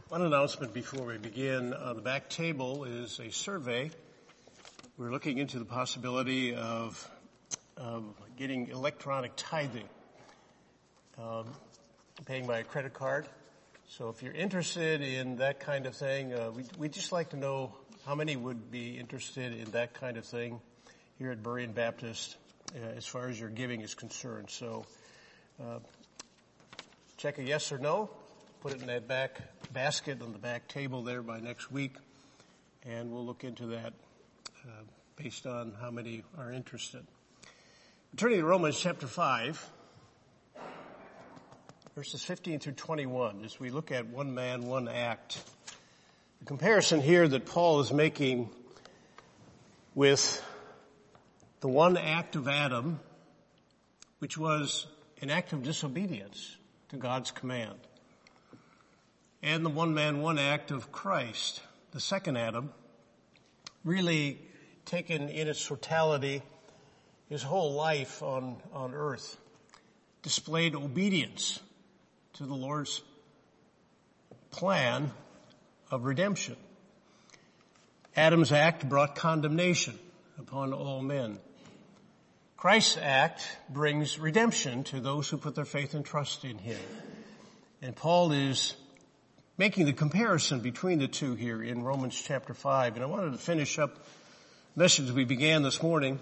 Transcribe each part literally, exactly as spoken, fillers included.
One announcement before we begin. On the back table is a survey. We're looking into the possibility of, of getting electronic tithing, um, paying by a credit card. So if you're interested in that kind of thing, uh, we, we'd just like to know how many would be interested in that kind of thing here at Berean Baptist uh, as far as your giving is concerned. So uh, check a yes or no. Put it in that back basket on the back table there by next week, and we'll look into that uh, based on how many are interested. Turning to Romans chapter five, verses fifteen through twenty-one, as we look at one man, one act. The comparison here that Paul is making with the one act of Adam, which was an act of disobedience to God's command, and the one man, one act of Christ, the second Adam, really taken in its totality, his whole life on, on earth, displayed obedience to the Lord's plan of redemption. Adam's act brought condemnation upon all men. Christ's act brings redemption to those who put their faith and trust in him. And Paul is making the comparison between the two here in Romans chapter five. And I wanted to finish up the message we began this morning.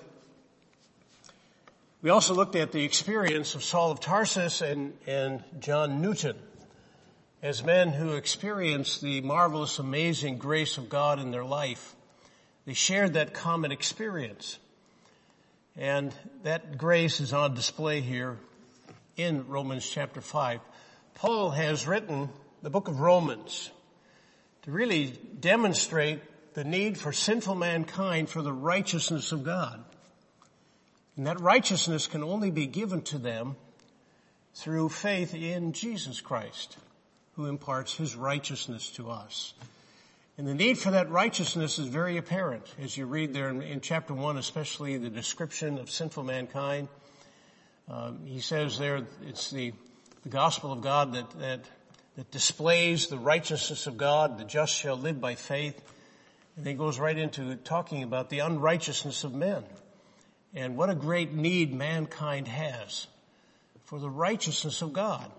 We also looked at the experience of Saul of Tarsus and, and John Newton as men who experienced the marvelous, amazing grace of God in their life. They shared that common experience. And that grace is on display here in Romans chapter five. Paul has written the book of Romans to really demonstrate the need for sinful mankind for the righteousness of God. And that righteousness can only be given to them through faith in Jesus Christ, who imparts his righteousness to us. And the need for that righteousness is very apparent as you read there in, in chapter one, especially the description of sinful mankind. Um, he says there it's the, the gospel of God that, that that displays the righteousness of God. The just shall live by faith. And then he goes right into talking about the unrighteousness of men. And what a great need mankind has for the righteousness of God.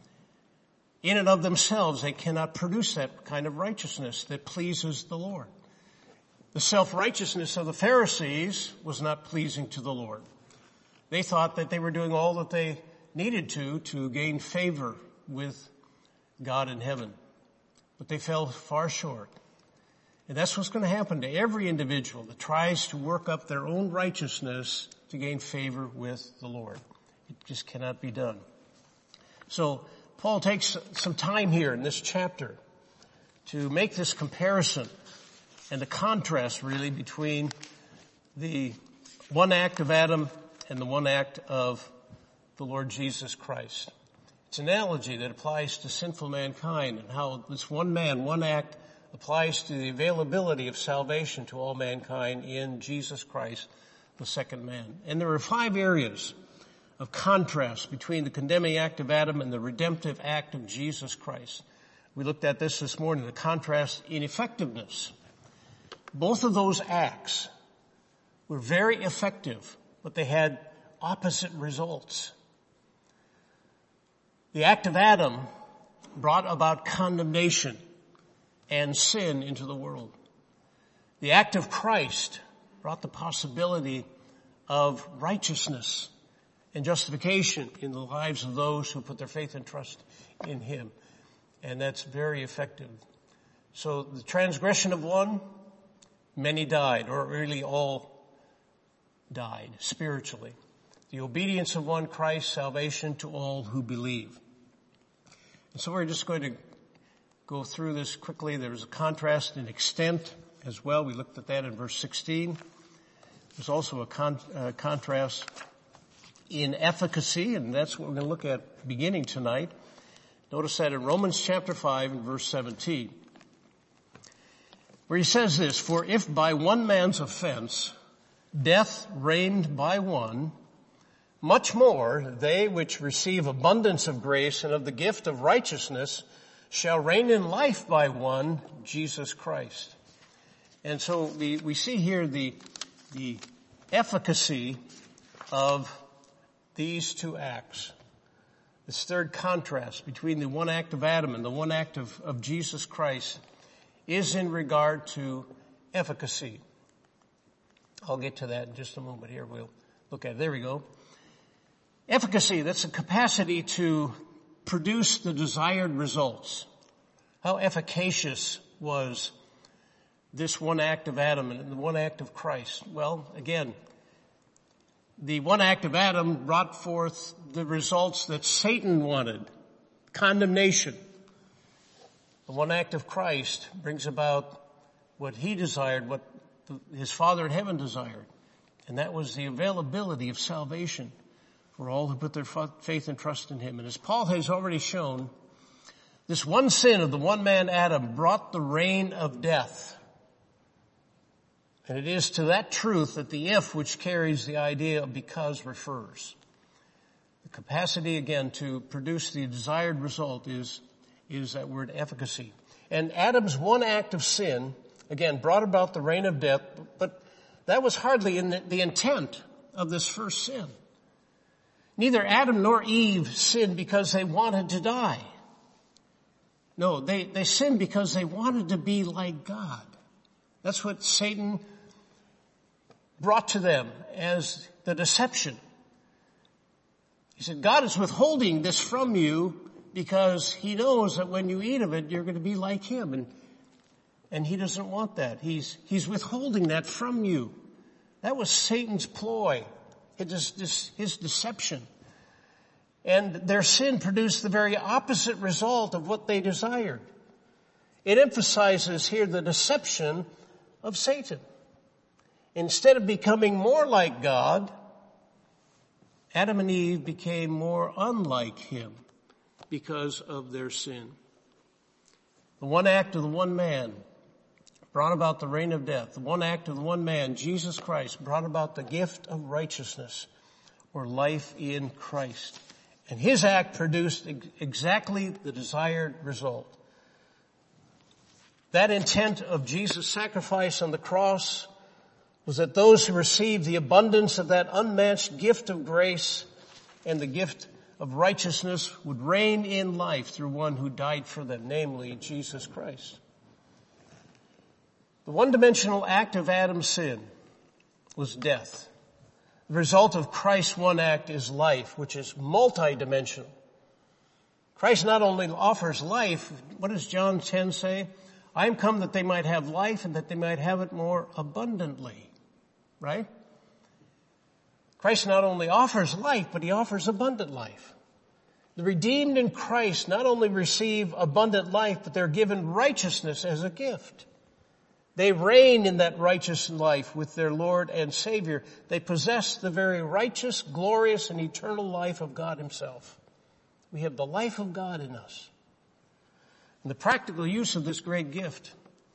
In and of themselves, they cannot produce that kind of righteousness that pleases the Lord. The self-righteousness of the Pharisees was not pleasing to the Lord. They thought that they were doing all that they needed to to gain favor with God in heaven. But they fell far short. And that's what's going to happen to every individual that tries to work up their own righteousness to gain favor with the Lord. It just cannot be done. So Paul takes some time here in this chapter to make this comparison and the contrast really between the one act of Adam and the one act of the Lord Jesus Christ. It's an analogy that applies to sinful mankind and how this one man, one act applies to the availability of salvation to all mankind in Jesus Christ, the second man. And there are five areas of contrast between the condemning act of Adam and the redemptive act of Jesus Christ. We looked at this this morning, the contrast in effectiveness. Both of those acts were very effective, but they had opposite results. The act of Adam brought about condemnation and sin into the world. The act of Christ brought the possibility of righteousness and justification in the lives of those who put their faith and trust in him. And that's very effective. So the transgression of one, many died, or really all died spiritually. The obedience of one, Christ, salvation to all who believe. And so we're just going to go through this quickly. There's a contrast in extent as well. We looked at that in verse sixteen. There's also a con- uh, contrast in efficacy, and that's what we're going to look at beginning tonight. Notice that in Romans chapter five and verse seventeen, where he says this, "For if by one man's offense death reigned by one, much more they which receive abundance of grace and of the gift of righteousness shall reign in life by one, Jesus Christ. And so we, we see here the, the efficacy of these two acts. This third contrast between the one act of Adam and the one act of, of Jesus Christ is in regard to efficacy. I'll get to that in just a moment here. We'll look at it. There we go. Efficacy, that's the capacity to produce the desired results. How efficacious was this one act of Adam and the one act of Christ? Well, again, the one act of Adam brought forth the results that Satan wanted, condemnation. The one act of Christ brings about what he desired, what his Father in heaven desired, and that was the availability of salvation for all who put their faith and trust in him. And as Paul has already shown, this one sin of the one man Adam brought the reign of death. And it is to that truth that the if, which carries the idea of because, refers. The capacity, again, to produce the desired result is, is that word efficacy. And Adam's one act of sin, again, brought about the reign of death, but that was hardly in the, the intent of this first sin. Neither Adam nor Eve sinned because they wanted to die. No, they, they sinned because they wanted to be like God. That's what Satan brought to them as the deception. He said, God is withholding this from you because he knows that when you eat of it, you're going to be like him. And, and he doesn't want that. He's, he's withholding that from you. That was Satan's ploy. It is this, his deception. And their sin produced the very opposite result of what they desired. It emphasizes here the deception of Satan. Instead of becoming more like God, Adam and Eve became more unlike him because of their sin. The one act of the one man brought about the reign of death. The one act of the one man, Jesus Christ, brought about the gift of righteousness or life in Christ. And his act produced ex- exactly the desired result. That intent of Jesus' sacrifice on the cross was that those who received the abundance of that unmatched gift of grace and the gift of righteousness would reign in life through one who died for them, namely Jesus Christ. The one-dimensional act of Adam's sin was death. The result of Christ's one act is life, which is multidimensional. Christ not only offers life, what does John ten say? I am come that they might have life and that they might have it more abundantly. Right? Christ not only offers life, but he offers abundant life. The redeemed in Christ not only receive abundant life, but they're given righteousness as a gift. They reign in that righteous life with their Lord and Savior. They possess the very righteous, glorious, and eternal life of God himself. We have the life of God in us. And the practical use of this great gift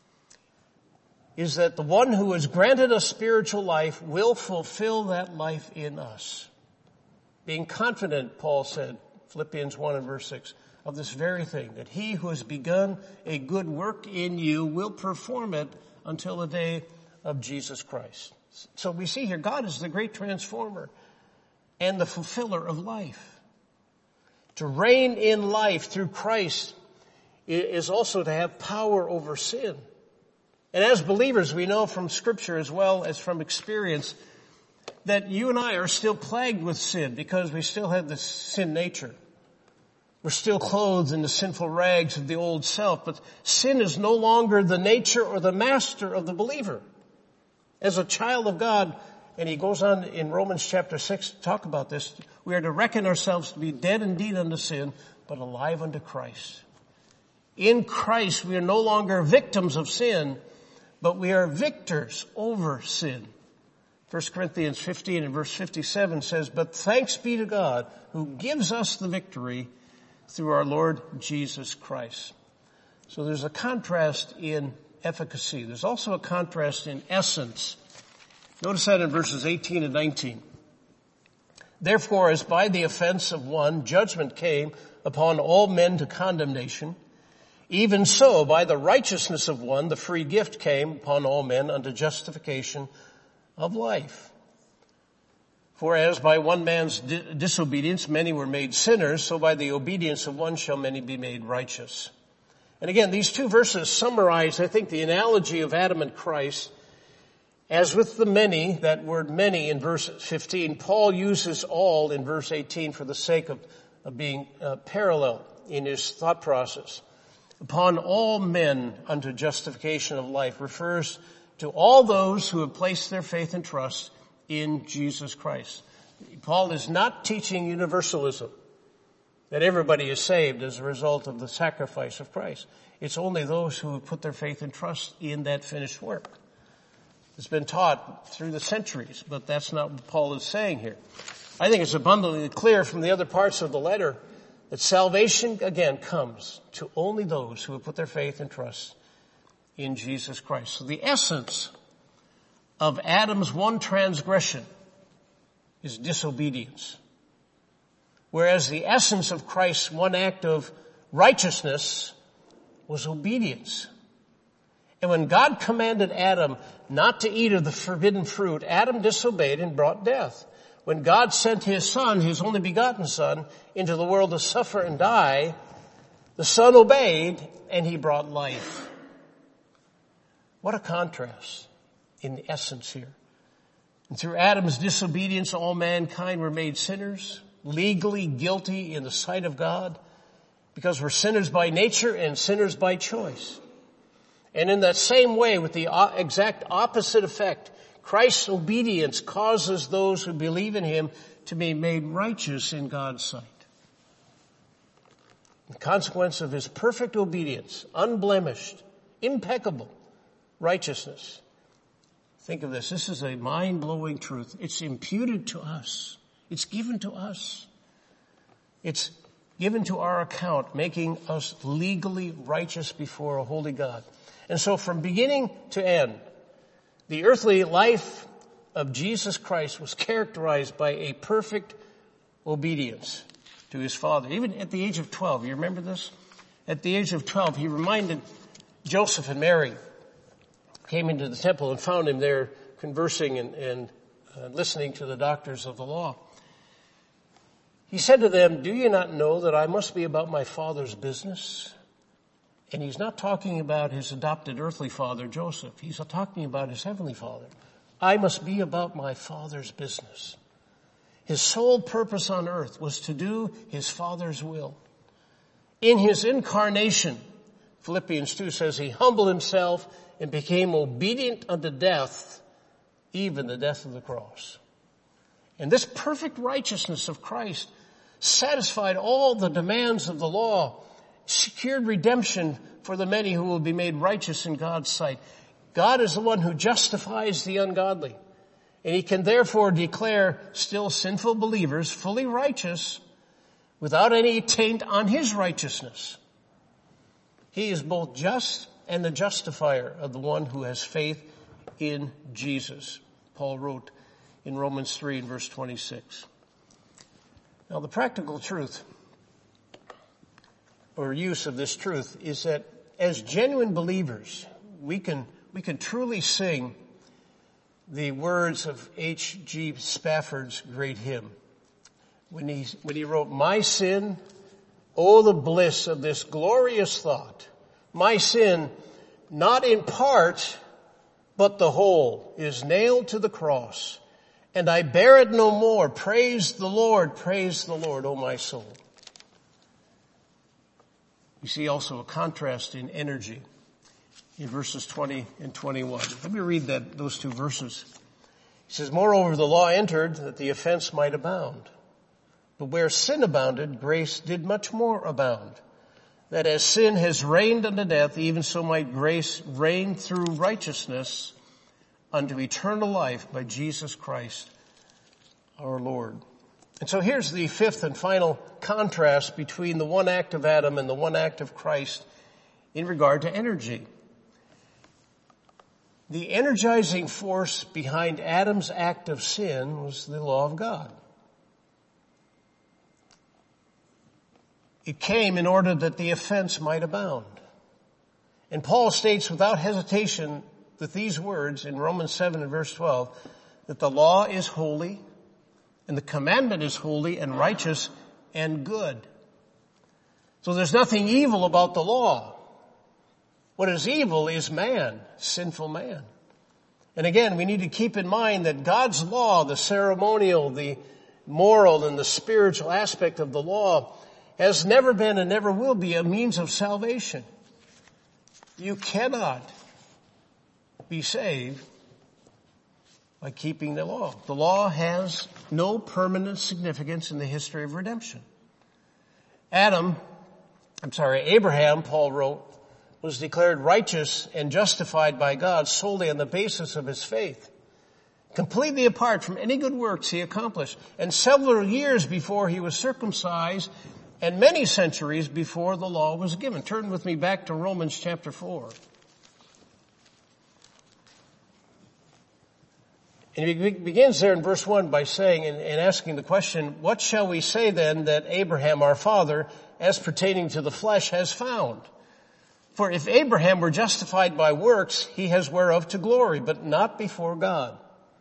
is that the one who has granted us spiritual life will fulfill that life in us. Being confident, Paul said, Philippians one and verse six, of this very thing, that he who has begun a good work in you will perform it until the day of Jesus Christ. So we see here, God is the great transformer and the fulfiller of life. To reign in life through Christ is also to have power over sin. And as believers, we know from Scripture as well as from experience that you and I are still plagued with sin because we still have this sin nature. We're still clothed in the sinful rags of the old self, but sin is no longer the nature or the master of the believer. As a child of God, and he goes on in Romans chapter six to talk about this, we are to reckon ourselves to be dead indeed unto sin, but alive unto Christ. In Christ, we are no longer victims of sin, but we are victors over sin. First Corinthians fifteen and verse fifty-seven says, but thanks be to God who gives us the victory through our Lord Jesus Christ. So there's a contrast in efficacy. There's also a contrast in essence. Notice that in verses eighteen and nineteen. Therefore, as by the offense of one, judgment came upon all men to condemnation, Even so, by the righteousness of one, the free gift came upon all men unto justification of life. For as by one man's di- disobedience many were made sinners, so by the obedience of one shall many be made righteous. And again, these two verses summarize, I think, the analogy of Adam and Christ. As with the many, that word many in verse fifteen, Paul uses all in verse eighteen for the sake of, of being uh, parallel in his thought process. Upon all men unto justification of life refers to all those who have placed their faith and trust in Jesus Christ. Paul is not teaching universalism, that everybody is saved as a result of the sacrifice of Christ. It's only those who have put their faith and trust in that finished work. It's been taught through the centuries, but that's not what Paul is saying here. I think it's abundantly clear from the other parts of the letter that salvation, again, comes to only those who have put their faith and trust in Jesus Christ. So the essence of Adam's one transgression is disobedience, whereas the essence of Christ's one act of righteousness was obedience. And when God commanded Adam not to eat of the forbidden fruit, Adam disobeyed and brought death. When God sent his son, his only begotten son, into the world to suffer and die, the son obeyed and he brought life. What a contrast in the essence here. And through Adam's disobedience, all mankind were made sinners, legally guilty in the sight of God, because we're sinners by nature and sinners by choice. And in that same way, with the exact opposite effect, Christ's obedience causes those who believe in him to be made righteous in God's sight. The consequence of his perfect obedience, unblemished, impeccable righteousness. Think of this. This is a mind-blowing truth. It's imputed to us. It's given to us. It's given to our account, making us legally righteous before a holy God. And so from beginning to end, the earthly life of Jesus Christ was characterized by a perfect obedience to his Father. Even at the age of twelve, you remember this? At the age of twelve, he reminded Joseph and Mary, came into the temple and found him there conversing and, and uh, listening to the doctors of the law. He said to them, "Do you not know that I must be about my Father's business?" And he's not talking about his adopted earthly father, Joseph. He's talking about his heavenly Father. I must be about my Father's business. His sole purpose on earth was to do his Father's will. In his incarnation, Philippians two says he humbled himself and became obedient unto death, even the death of the cross. And this perfect righteousness of Christ satisfied all the demands of the law, secured redemption for the many who will be made righteous in God's sight. God is the one who justifies the ungodly, and he can therefore declare still sinful believers fully righteous without any taint on his righteousness. He is both just and the justifier of the one who has faith in Jesus. Paul wrote in Romans three and verse twenty-six. Now the practical truth or use of this truth is that as genuine believers, we can, we can truly sing the words of H G Spafford's great hymn. When he, when he wrote, "My sin, oh the bliss of this glorious thought. My sin, not in part, but the whole, is nailed to the cross. And I bear it no more. Praise the Lord, praise the Lord, O my soul." You see also a contrast in energy in verses twenty and twenty-one. Let me read that, those two verses. He says, "Moreover, the law entered that the offense might abound. But where sin abounded, grace did much more abound. That as sin has reigned unto death, even so might grace reign through righteousness unto eternal life by Jesus Christ our Lord." And so here's the fifth and final contrast between the one act of Adam and the one act of Christ in regard to energy. The energizing force behind Adam's act of sin was the law of God. It came in order that the offense might abound. And Paul states without hesitation that these words in Romans seven and verse twelve, that the law is holy and the commandment is holy and righteous and good. So there's nothing evil about the law. What is evil is man, sinful man. And again, we need to keep in mind that God's law, the ceremonial, the moral, and the spiritual aspect of the law has never been and never will be a means of salvation. You cannot be saved by keeping the law. The law has no permanent significance in the history of redemption. Adam, I'm sorry, Abraham, Paul wrote, was declared righteous and justified by God solely on the basis of his faith, completely apart from any good works he accomplished, and several years before he was circumcised, and many centuries before the law was given. Turn with me back to Romans chapter four. And he begins there in verse one by saying and, and asking the question, what shall we say then that Abraham our father, as pertaining to the flesh, has found? For if Abraham were justified by works, he has whereof to glory, but not before God.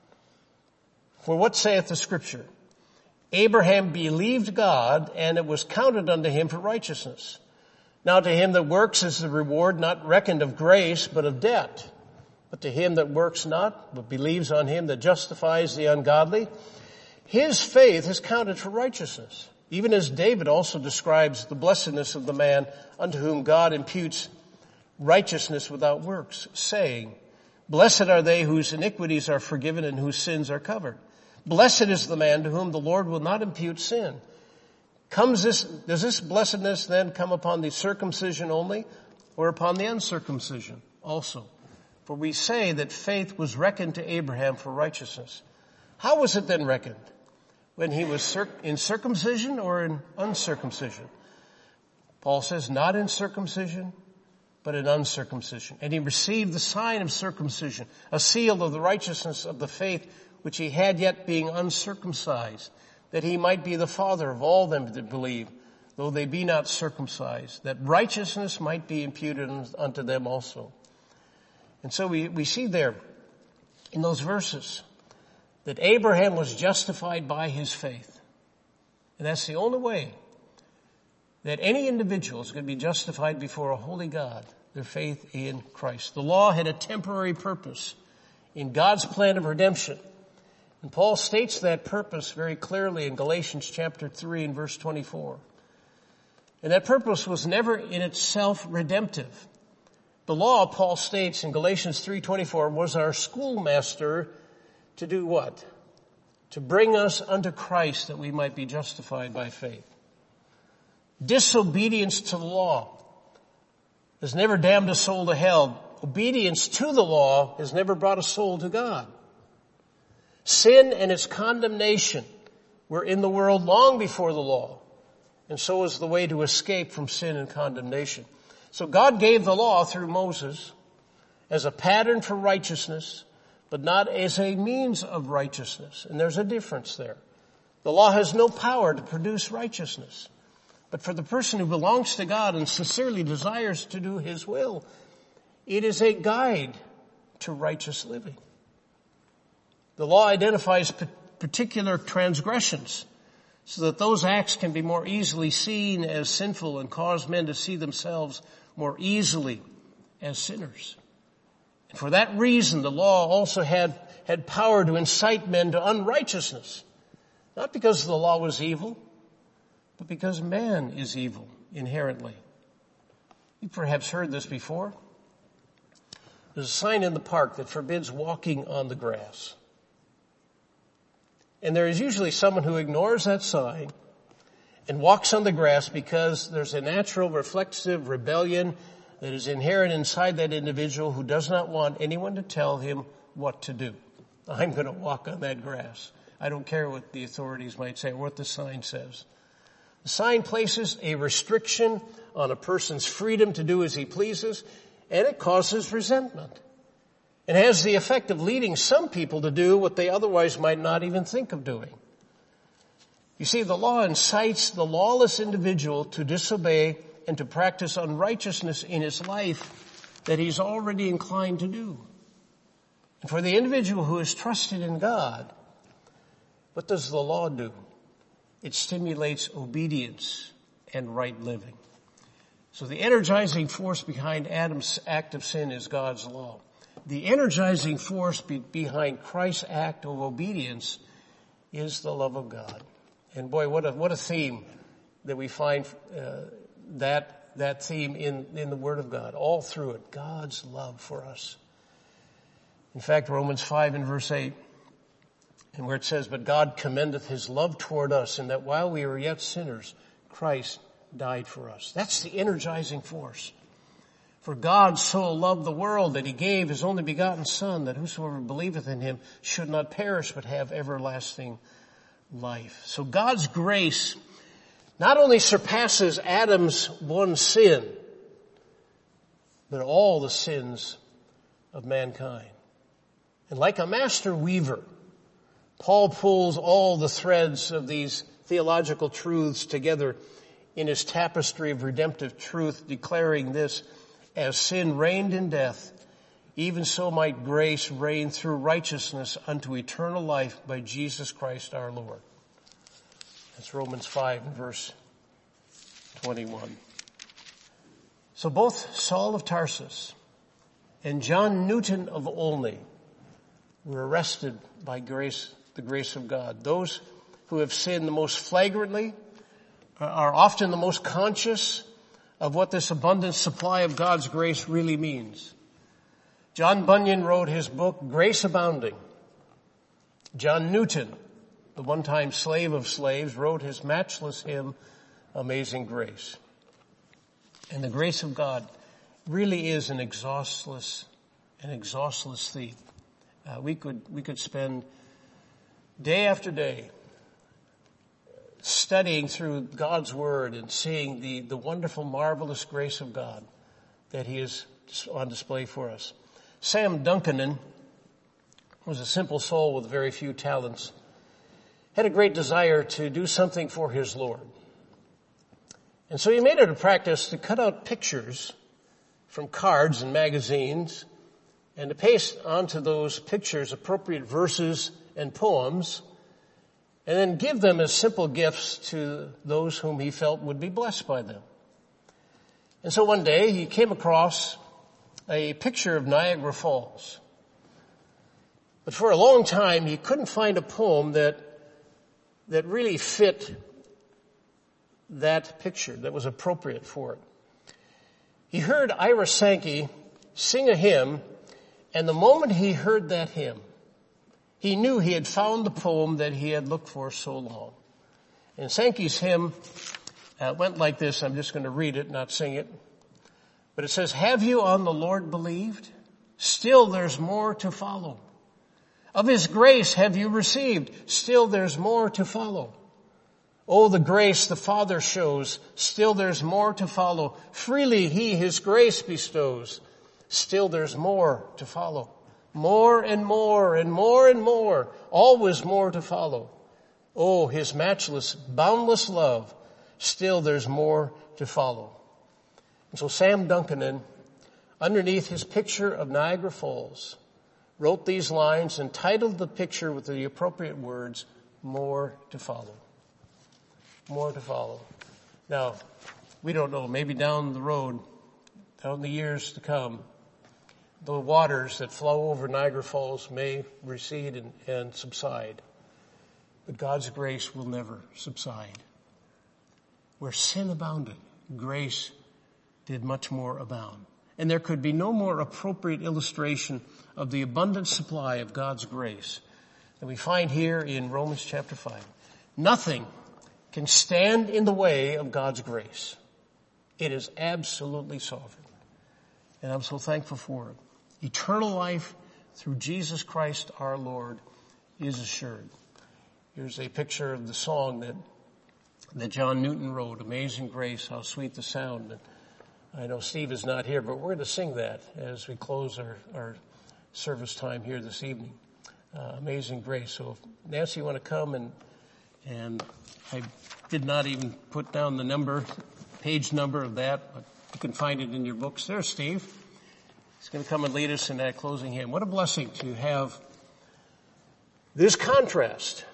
For what saith the Scripture? Abraham believed God, and it was counted unto him for righteousness. Now to him that works is the reward not reckoned of grace, but of debt. But to him that works not, but believes on him that justifies the ungodly, his faith is counted for righteousness. Even as David also describes the blessedness of the man unto whom God imputes righteousness without works, saying, blessed are they whose iniquities are forgiven and whose sins are covered. Blessed is the man to whom the Lord will not impute sin. Comes this, does this blessedness then come upon the circumcision only, or upon the uncircumcision also? For we say that faith was reckoned to Abraham for righteousness. How was it then reckoned? When he was circ- in circumcision or in uncircumcision? Paul says, not in circumcision, but in uncircumcision. And he received the sign of circumcision, a seal of the righteousness of the faith which he had yet being uncircumcised, that he might be the father of all them that believe, though they be not circumcised, that righteousness might be imputed unto them also. And so we, we see there in those verses that Abraham was justified by his faith. And that's the only way that any individual is going to be justified before a holy God, their faith in Christ. The law had a temporary purpose in God's plan of redemption. And Paul states that purpose very clearly in Galatians chapter three and verse twenty-four. And that purpose was never in itself redemptive. The law, Paul states in Galatians three twenty-four, was our schoolmaster to do what? To bring us unto Christ that we might be justified by faith. Disobedience to the law has never damned a soul to hell. Obedience to the law has never brought a soul to God. Sin and its condemnation were in the world long before the law, and so is the way to escape from sin and condemnation. So God gave the law through Moses as a pattern for righteousness, but not as a means of righteousness. And there's a difference there. The law has no power to produce righteousness. But for the person who belongs to God and sincerely desires to do His will, it is a guide to righteous living. The law identifies particular transgressions so that those acts can be more easily seen as sinful and cause men to see themselves more easily as sinners. And for that reason, the law also had, had power to incite men to unrighteousness. Not because the law was evil, but because man is evil inherently. You've perhaps heard this before. There's a sign in the park that forbids walking on the grass. And there is usually someone who ignores that sign and walks on the grass because there's a natural reflexive rebellion that is inherent inside that individual who does not want anyone to tell him what to do. I'm going to walk on that grass. I don't care what the authorities might say or what the sign says. The sign places a restriction on a person's freedom to do as he pleases, and it causes resentment. It has the effect of leading some people to do what they otherwise might not even think of doing. You see, the law incites the lawless individual to disobey and to practice unrighteousness in his life that he's already inclined to do. And for the individual who is trusted in God, what does the law do? It stimulates obedience and right living. So the energizing force behind Adam's act of sin is God's law. The energizing force be- behind Christ's act of obedience is the love of God. And boy, what a, what a theme that we find, uh, that, that theme in, in the Word of God, all through it, God's love for us. In fact, Romans five and verse eight, and where it says, but God commendeth his love toward us, in that while we were yet sinners, Christ died for us. That's the energizing force. For God so loved the world that he gave his only begotten Son, that whosoever believeth in him should not perish but have everlasting life. So God's grace not only surpasses Adam's one sin, but all the sins of mankind. And like a master weaver, Paul pulls all the threads of these theological truths together in his tapestry of redemptive truth, declaring this, as sin reigned in death, even so might grace reign through righteousness unto eternal life by Jesus Christ our Lord. That's Romans five and verse twenty-one. So both Saul of Tarsus and John Newton of Olney were arrested by grace, the grace of God. Those who have sinned the most flagrantly are often the most conscious of what this abundant supply of God's grace really means. John Bunyan wrote his book, Grace Abounding. John Newton, the one-time slave of slaves, wrote his matchless hymn, Amazing Grace. And the grace of God really is an exhaustless, an exhaustless theme. Uh, we could, we could spend day after day studying through God's Word and seeing the, the wonderful, marvelous grace of God that he is on display for us. Sam Duncanen was a simple soul with very few talents, had a great desire to do something for his Lord. And so he made it a practice to cut out pictures from cards and magazines and to paste onto those pictures appropriate verses and poems, and then give them as simple gifts to those whom he felt would be blessed by them. And so one day he came across a picture of Niagara Falls. But for a long time he couldn't find a poem that, that really fit that picture, that was appropriate for it. He heard Ira Sankey sing a hymn, and the moment he heard that hymn, he knew he had found the poem that he had looked for so long. And Sankey's hymn uh, went like this. I'm just going to read it, not sing it. But it says, have you on the Lord believed? Still there's more to follow. Of his grace have you received? Still there's more to follow. Oh, the grace the Father shows. Still there's more to follow. Freely he his grace bestows. Still there's more to follow. More and more and more and more, always more to follow. Oh, his matchless, boundless love, still there's more to follow. And so Sam Duncanen, underneath his picture of Niagara Falls, wrote these lines and titled the picture with the appropriate words, More to Follow. More to follow. Now, we don't know, maybe down the road, down the years to come, the waters that flow over Niagara Falls may recede and, and subside. But God's grace will never subside. Where sin abounded, grace did much more abound. And there could be no more appropriate illustration of the abundant supply of God's grace than we find here in Romans chapter five. Nothing can stand in the way of God's grace. It is absolutely sovereign. And I'm so thankful for it. Eternal life through Jesus Christ our Lord is assured. Here's a picture of the song that, that John Newton wrote, Amazing Grace, How Sweet the Sound. And I know Steve is not here, but we're going to sing that as we close our, our service time here this evening. Uh, Amazing Grace. So if Nancy, you want to come and, and I did not even put down the number, page number of that, but you can find it in your books. There's Steve. He's going to come and lead us in that closing hymn. What a blessing to have this contrast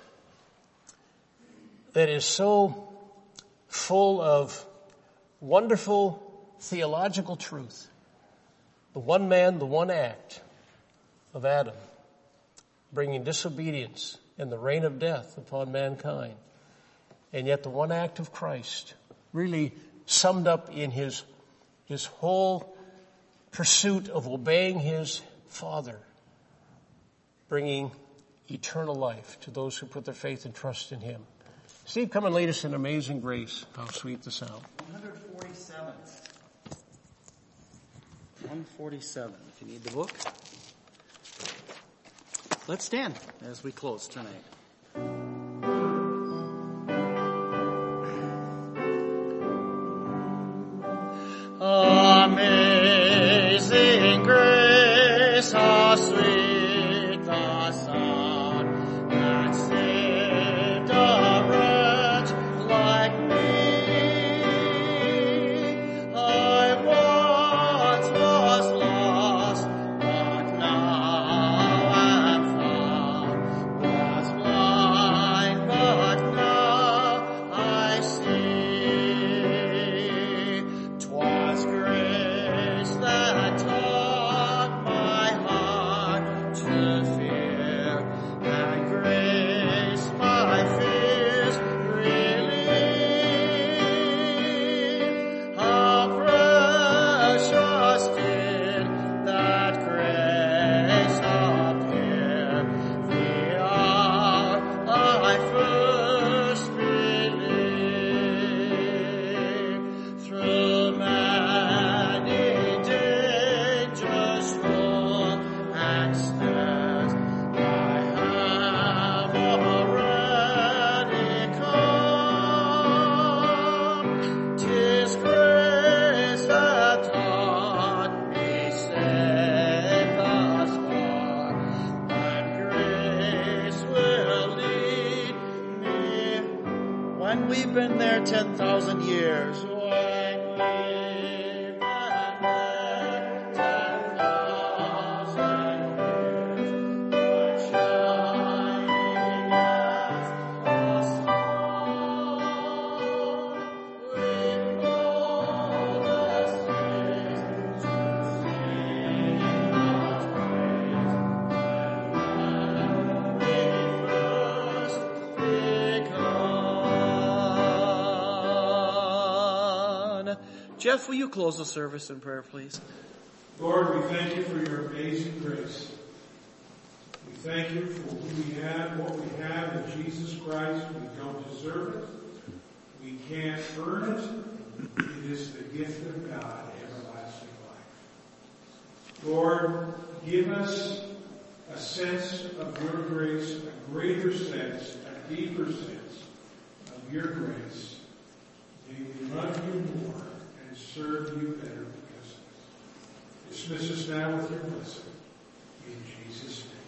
that is so full of wonderful theological truth. The one man, the one act of Adam, bringing disobedience and the reign of death upon mankind. And yet the one act of Christ, really summed up in his, his whole pursuit of obeying his Father, bringing eternal life to those who put their faith and trust in him. Steve, come and lead us in Amazing Grace. How sweet the sound. one forty-seven. one forty-seven. If you need the book. Let's stand as we close tonight. Amazing grace, how sweet the sound that saved a wretch like me. I once was lost, but now am found. Was blind, but now I see. 'Twas grace that taught my heart to fear, and grace my fears relieved. How precious did that grace appear the hour I first believed. Through many dangers, wrong and snares, I have already come. 'Tis grace that taught me safe thus far, and grace will lead me when we've been there ten thousand years. When we've been there ten thousand years, but shining as the sun, with boldest faith to sing God's praise, when we first begun. Jeff, will you close the service in prayer, please? Lord, we thank you for your amazing grace. We thank you for who we have, what we have in Jesus Christ. We don't deserve it. We can't earn it. It is the gift of God, everlasting life. Lord, give us a sense of your grace, a greater sense, a deeper sense of your grace. May we love you more and serve you better because of it. Dismiss us now with your blessing. In Jesus' name.